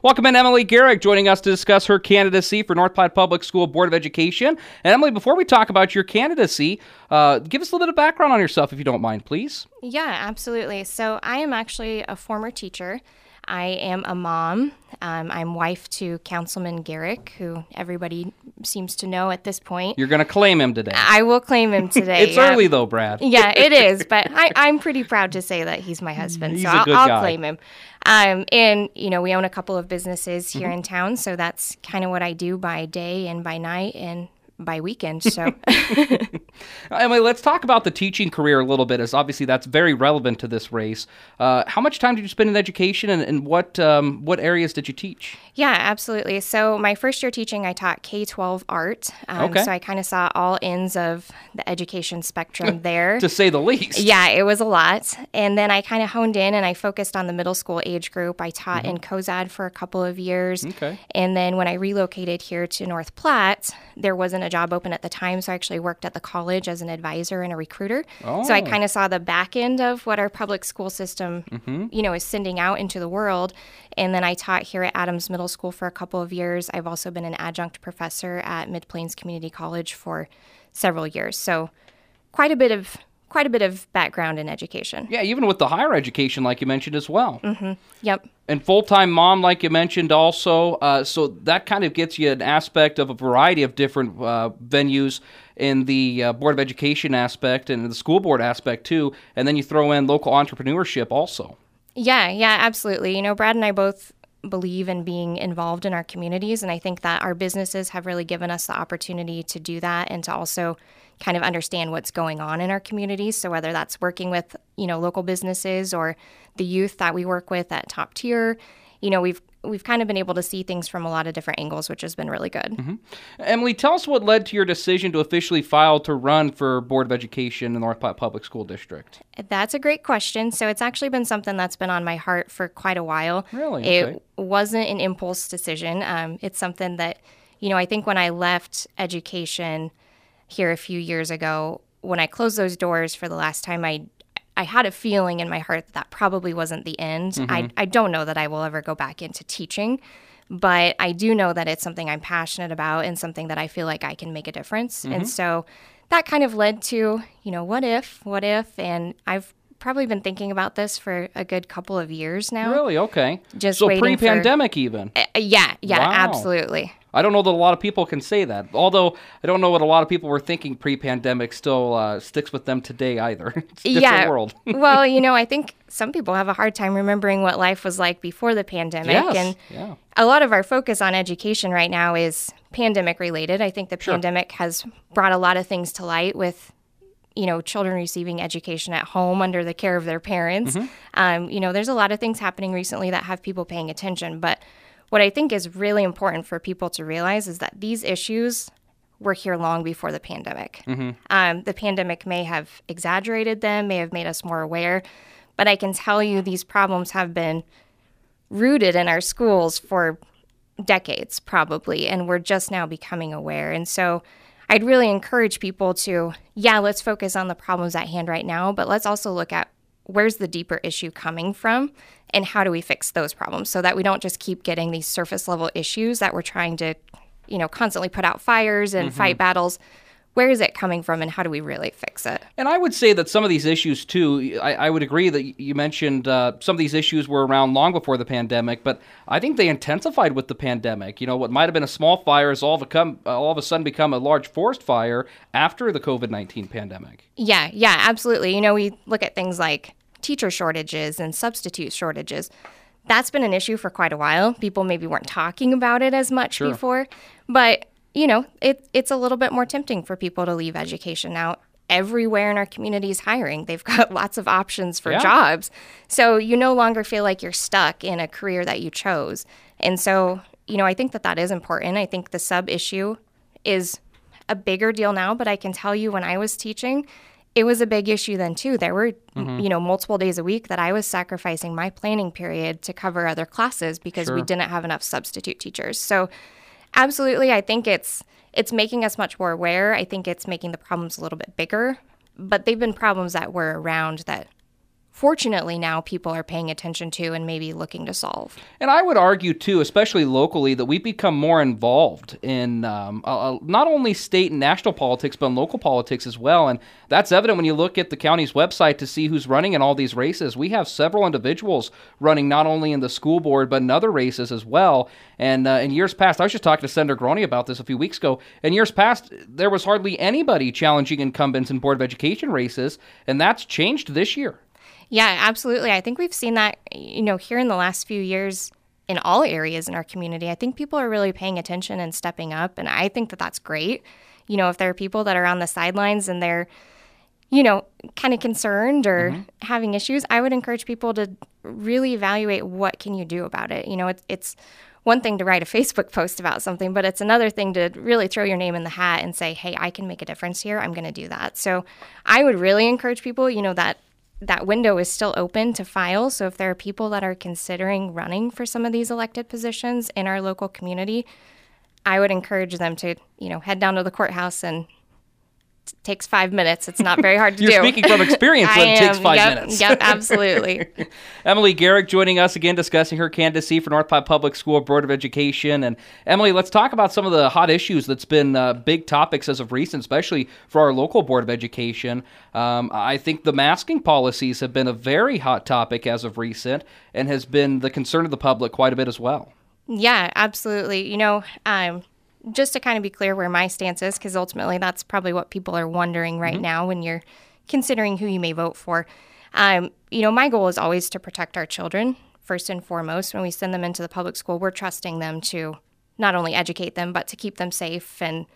Welcome in Emily Garrick, joining us to discuss her candidacy for North Platte Public School Board of Education. And Emily, before we talk about your candidacy, give us a little bit of background on yourself, if you don't mind, please. Yeah, absolutely. So I am actually a former teacher. I am a mom. I'm wife to Councilman Garrick, who everybody seems to know at this point. You're going to claim him today. I will claim him today. It's early, though, Brad. Yeah, it is. But I'm pretty proud to say that he's my husband. He's so a good I'll guy. claim him. And, we own a couple of businesses here in town. So that's kind of what I do by day and by night and by weekend. So Emily, let's talk about the teaching career a little bit, as obviously that's very relevant to this race. How much time did you spend in education, and what areas did you teach? Yeah, absolutely. So my first year teaching, I taught K-12 art. Okay. So I kind of saw all ends of the education spectrum there. To say the least. Yeah, it was a lot. And then I kind of honed in and I focused on the middle school age group. I taught in COZAD for a couple of years. Okay. And then when I relocated here to North Platte, there wasn't a job open at the time, so I actually worked at the college as an advisor and a recruiter. Oh. So I kind of saw the back end of what our public school system, is sending out into the world. And then I taught here at Adams Middle School for a couple of years. I've also been an adjunct professor at Mid-Plains Community College for several years. So quite a bit of background in education. Yeah, even with the higher education, like you mentioned as well. Yep. And full-time mom, like you mentioned also. So that kind of gets you an aspect of a variety of different venues in the Board of Education aspect and the school board aspect too. And then you throw in local entrepreneurship also. Yeah, absolutely. Brad and I both believe in being involved in our communities, and I think that our businesses have really given us the opportunity to do that and to also kind of understand what's going on in our communities. So whether that's working with, local businesses or the youth that we work with at Top Tier, we've kind of been able to see things from a lot of different angles, which has been really good. Emily, tell us what led to your decision to officially file to run for Board of Education in the North Platte Public School District. That's a great question. So it's actually been something that's been on my heart for quite a while. Really? Okay. It wasn't an impulse decision. It's something that, I think when I left education here a few years ago, when I closed those doors for the last time, I had a feeling in my heart that probably wasn't the end. I don't know that I will ever go back into teaching, but I do know that it's something I'm passionate about and something that I feel like I can make a difference. And so that kind of led to, what if, and I've probably been thinking about this for a good couple of years now. Really? Okay. Just so waiting pre-pandemic even? Yeah, Wow. absolutely. I don't know that a lot of people can say that. Although I don't know what a lot of people were thinking pre-pandemic still sticks with them today either. It's a different world. Well, I think some people have a hard time remembering what life was like before the pandemic. Yes. And a lot of our focus on education right now is pandemic related. I think the pandemic has brought a lot of things to light with children receiving education at home under the care of their parents. There's a lot of things happening recently that have people paying attention. But what I think is really important for people to realize is that these issues were here long before the pandemic. The pandemic may have exaggerated them, may have made us more aware, but I can tell you these problems have been rooted in our schools for decades probably, and we're just now becoming aware. And so I'd really encourage people to, let's focus on the problems at hand right now, but let's also look at where's the deeper issue coming from and how do we fix those problems so that we don't just keep getting these surface level issues that we're trying to, constantly put out fires and fight battles. Where is it coming from and how do we really fix it? And I would say that some of these issues, too, I would agree that you mentioned some of these issues were around long before the pandemic, but I think they intensified with the pandemic. What might have been a small fire has all of a sudden become a large forest fire after the COVID-19 pandemic. Yeah, absolutely. We look at things like teacher shortages and substitute shortages. That's been an issue for quite a while. People maybe weren't talking about it as much before, but it's a little bit more tempting for people to leave education now. Everywhere in our community is hiring. They've got lots of options for jobs. So you no longer feel like you're stuck in a career that you chose. And so, I think that is important. I think the sub issue is a bigger deal now, but I can tell you when I was teaching, it was a big issue then too. There were, multiple days a week that I was sacrificing my planning period to cover other classes because we didn't have enough substitute teachers. So absolutely, I think it's making us much more aware. I think it's making the problems a little bit bigger, but they've been problems that were around that fortunately now people are paying attention to and maybe looking to solve. And I would argue, too, especially locally, that we've become more involved in not only state and national politics, but in local politics as well. And that's evident when you look at the county's website to see who's running in all these races. We have several individuals running not only in the school board, but in other races as well. And in years past, I was just talking to Senator Groney about this a few weeks ago. In years past, there was hardly anybody challenging incumbents in Board of Education races, and that's changed this year. Yeah, absolutely. I think we've seen that, here in the last few years in all areas in our community. I think people are really paying attention and stepping up, and I think that that's great. If there are people that are on the sidelines and they're, kind of concerned or having issues, I would encourage people to really evaluate what can you do about it. It's one thing to write a Facebook post about something, but it's another thing to really throw your name in the hat and say, hey, I can make a difference here. I'm going to do that. So I would really encourage people, that window is still open to file. So if there are people that are considering running for some of these elected positions in our local community, I would encourage them to, head down to the courthouse, and it takes 5 minutes. It's not very hard to do. You're speaking from experience when it takes 5 minutes. Yep, absolutely. Emily Garrick joining us again, discussing her candidacy for North Platte Public School Board of Education. And Emily, let's talk about some of the hot issues that's been big topics as of recent, especially for our local Board of Education. I think the masking policies have been a very hot topic as of recent and has been the concern of the public quite a bit as well. Yeah, absolutely. Just to kind of be clear where my stance is, because ultimately that's probably what people are wondering right now when you're considering who you may vote for. My goal is always to protect our children, first and foremost. When we send them into the public school, we're trusting them to not only educate them, but to keep them safe and,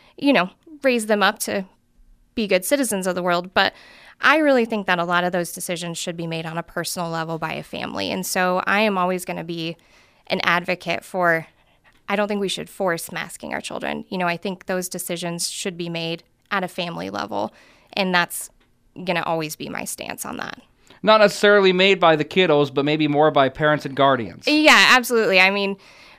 raise them up to be good citizens of the world. But I really think that a lot of those decisions should be made on a personal level by a family. And so I am always going to be an advocate for, I don't think we should force masking our children. I think those decisions should be made at a family level, and that's going to always be my stance on that. Not necessarily made by the kiddos, but maybe more by parents and guardians. Yeah, absolutely. I mean,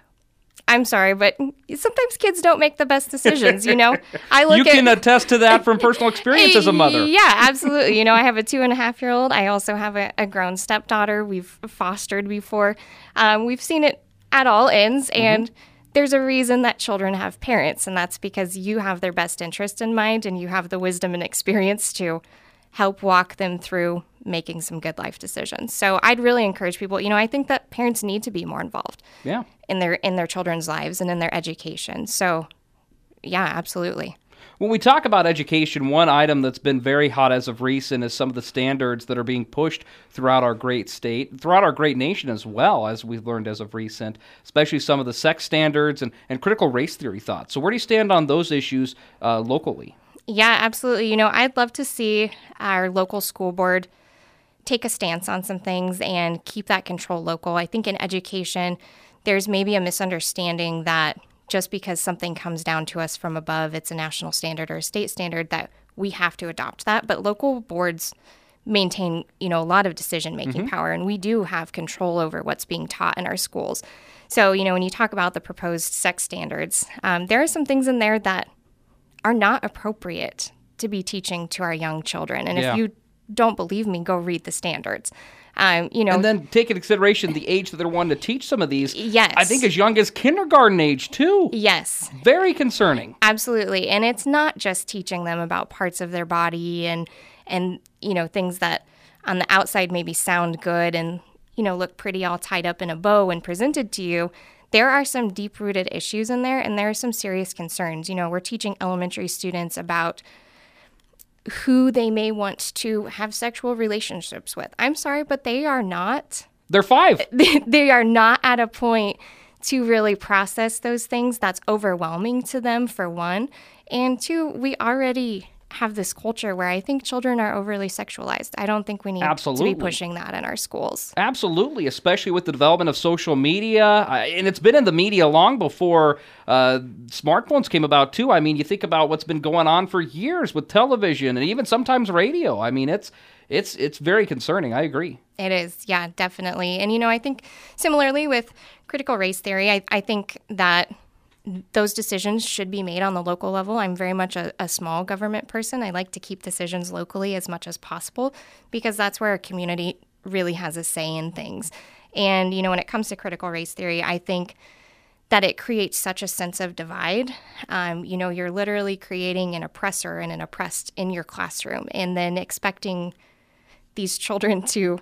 I'm sorry, but sometimes kids don't make the best decisions, You can attest to that from personal experience as a mother. Yeah, absolutely. I have a 2.5-year-old. I also have a grown stepdaughter. We've fostered before. We've seen it at all ends, and there's a reason that children have parents, and that's because you have their best interest in mind and you have the wisdom and experience to help walk them through making some good life decisions. So I'd really encourage people, I think that parents need to be more involved in their children's lives and in their education. So yeah, absolutely. When we talk about education, one item that's been very hot as of recent is some of the standards that are being pushed throughout our great state, throughout our great nation as well, as we've learned as of recent, especially some of the sex standards and critical race theory thoughts. So where do you stand on those issues locally? Yeah, absolutely. I'd love to see our local school board take a stance on some things and keep that control local. I think in education, there's maybe a misunderstanding that just because something comes down to us from above, it's a national standard or a state standard, that we have to adopt that. But local boards maintain, a lot of decision-making power, and we do have control over what's being taught in our schools. So, when you talk about the proposed sex standards, there are some things in there that are not appropriate to be teaching to our young children. And if you don't believe me, go read the standards. And then take into consideration the age that they're wanting to teach some of these. Yes. I think as young as kindergarten age, too. Yes. Very concerning. Absolutely. And it's not just teaching them about parts of their body and things that on the outside maybe sound good and, look pretty all tied up in a bow and presented to you. There are some deep-rooted issues in there, and there are some serious concerns. We're teaching elementary students about who they may want to have sexual relationships with. I'm sorry, but they are not. They're 5. They are not at a point to really process those things. That's overwhelming to them, for one. And two, we already have this culture where I think children are overly sexualized. I don't think we need to be pushing that in our schools. Absolutely, especially with the development of social media. And it's been in the media long before smartphones came about, too. I mean, you think about what's been going on for years with television and even sometimes radio. I mean, it's very concerning. I agree. It is. Yeah, definitely. And, I think similarly with critical race theory, I think that those decisions should be made on the local level. I'm very much a small government person. I like to keep decisions locally as much as possible because that's where a community really has a say in things. And, when it comes to critical race theory, I think that it creates such a sense of divide. You're literally creating an oppressor and an oppressed in your classroom and then expecting these children to,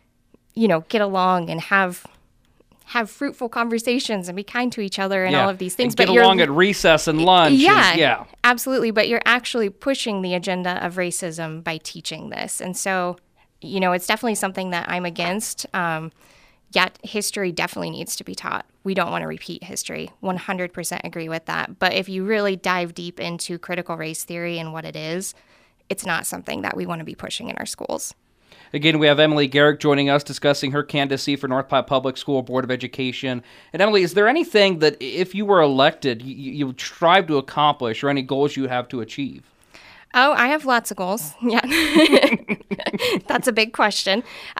get along and have fruitful conversations and be kind to each other and all of these things. And get along at recess and lunch. Yeah, absolutely. But you're actually pushing the agenda of racism by teaching this. And so, it's definitely something that I'm against. Yet history definitely needs to be taught. We don't want to repeat history. 100% agree with that. But if you really dive deep into critical race theory and what it is, it's not something that we want to be pushing in our schools. Again, we have Emily Garrick joining us discussing her candidacy for North Platte Public School Board of Education. And Emily, is there anything that if you were elected, you would strive to accomplish or any goals you have to achieve? Oh, I have lots of goals. Yeah. That's a big question.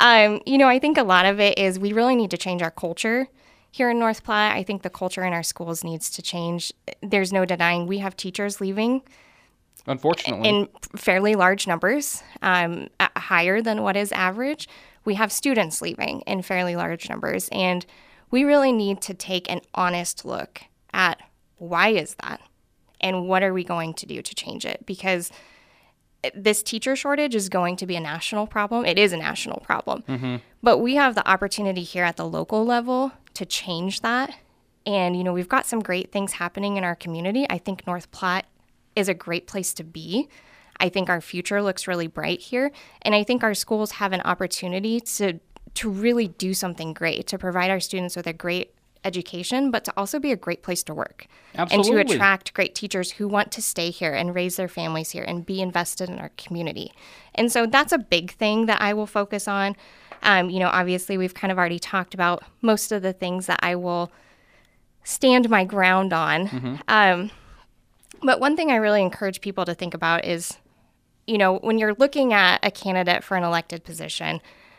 I think a lot of it is we really need to change our culture here in North Platte. I think the culture in our schools needs to change. There's no denying we have teachers leaving. Unfortunately. In fairly large numbers, higher than what is average. We have students leaving in fairly large numbers. And we really need to take an honest look at why is that? And what are we going to do to change it? Because this teacher shortage is going to be a national problem. It is a national problem. Mm-hmm. But we have the opportunity here at the local level to change that. And, we've got some great things happening in our community. I think North Platte is a great place to be. I think our future looks really bright here. And I think our schools have an opportunity to really do something great, to provide our students with a great education, but to also be a great place to work. Absolutely. And to attract great teachers who want to stay here and raise their families here and be invested in our community. And so that's a big thing that I will focus on. Obviously we've kind of already talked about most of the things that I will stand my ground on. Mm-hmm. But one thing I really encourage people to think about is, when you're looking at a candidate for an elected position,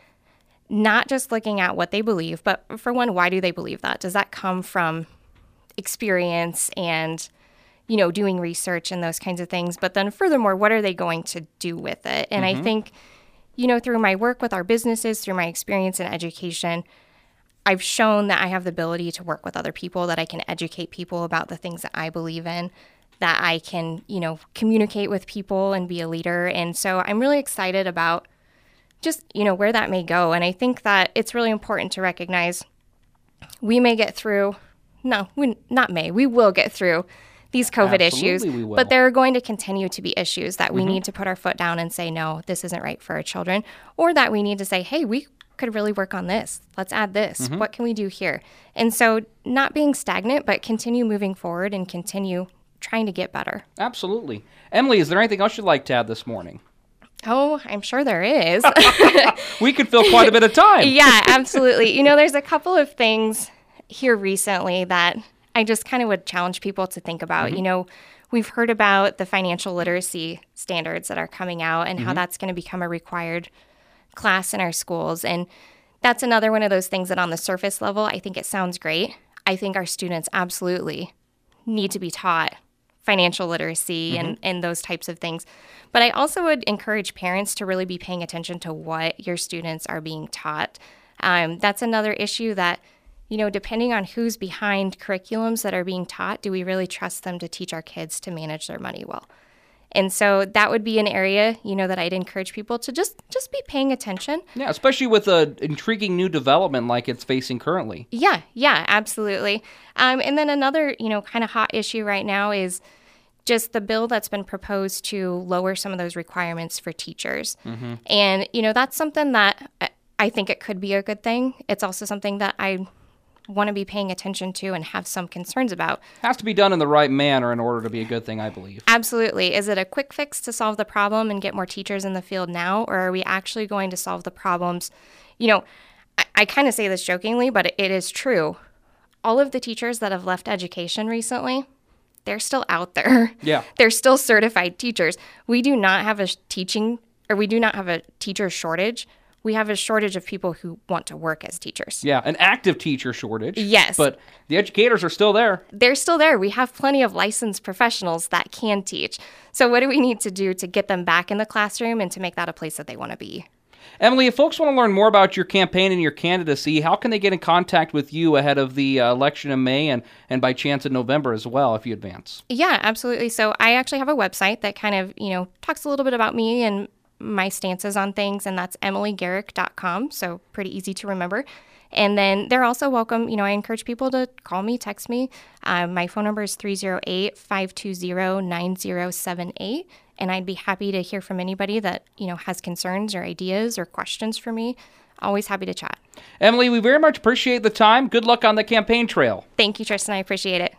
not just looking at what they believe, but for one, why do they believe that? Does that come from experience and, doing research and those kinds of things? But then furthermore, what are they going to do with it? And I think, through my work with our businesses, through my experience in education, I've shown that I have the ability to work with other people, that I can educate people about the things that I believe in, that I can, communicate with people and be a leader. And so I'm really excited about just, where that may go. And I think that it's really important to recognize we may get through, we will get through these COVID issues, but there are going to continue to be issues that we need to put our foot down and say, no, this isn't right for our children, or that we need to say, hey, we could really work on this. Let's add this. What can we do here? And so not being stagnant, but continue moving forward and continue trying to get better. Absolutely. Emily, is there anything else you'd like to add this morning? Oh, I'm sure there is. We could fill quite a bit of time. Yeah, absolutely. There's a couple of things here recently that I just kind of would challenge people to think about. Mm-hmm. We've heard about the financial literacy standards that are coming out and how that's going to become a required class in our schools. And that's another one of those things that on the surface level, I think it sounds great. I think our students absolutely need to be taught financial literacy and those types of things. But I also would encourage parents to really be paying attention to what your students are being taught. That's another issue that, depending on who's behind curriculums that are being taught, do we really trust them to teach our kids to manage their money well? And so that would be an area, that I'd encourage people to just be paying attention. Yeah, especially with an intriguing new development like it's facing currently. Yeah, absolutely. And then another, kind of hot issue right now is just the bill that's been proposed to lower some of those requirements for teachers. Mm-hmm. And, that's something that I think it could be a good thing. It's also something that I want to be paying attention to and have some concerns about. Has to be done in the right manner in order to be a good thing, I believe. Absolutely. Is it a quick fix to solve the problem and get more teachers in the field now, or are we actually going to solve the problems? I kind of say this jokingly, but it is true. All of the teachers that have left education recently, they're still out there. Yeah. They're still certified teachers. We do not have a teacher shortage. we have a shortage of people who want to work as teachers. Yeah, an active teacher shortage. Yes. But the educators are still there. They're still there. We have plenty of licensed professionals that can teach. So what do we need to do to get them back in the classroom and to make that a place that they want to be? Emily, if folks want to learn more about your campaign and your candidacy, how can they get in contact with you ahead of the election in May and by chance in November as well, if you advance? Yeah, absolutely. So I actually have a website that kind of, talks a little bit about me and my stances on things, and that's emilygarrick.com, so pretty easy to remember. And then they're also welcome, I encourage people to call me, text me. My phone number is 308-520-9078, and I'd be happy to hear from anybody that, has concerns or ideas or questions for me. Always happy to chat. Emily, we very much appreciate the time. Good luck on the campaign trail. Thank you, Tristan. I appreciate it.